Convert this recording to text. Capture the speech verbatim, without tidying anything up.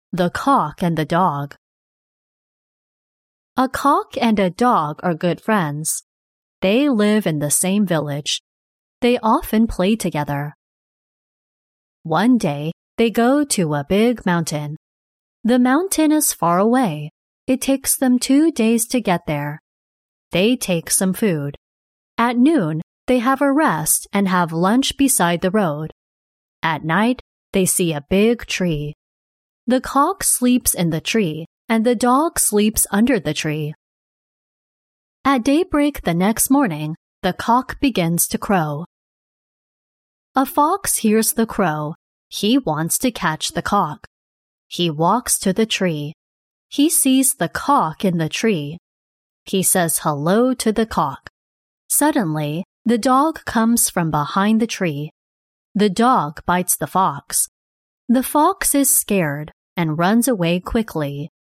The Cock and the Dog. A cock and a dog are good friends. They live in the same village. They often play together. One day, they go to a big mountain. The mountain is far away. It takes them two days to get there. They take some food. At noon, they have a rest and have lunch beside the road. At night, they see a big tree. The cock sleeps in the tree, and the dog sleeps under the tree. At daybreak the next morning, the cock begins to crow. A fox hears the crow. He wants to catch the cock. He walks to the tree. He sees the cock in the tree. He says hello to the cock. Suddenly, the dog comes from behind the tree. The dog bites the fox. The fox is scared and runs away quickly.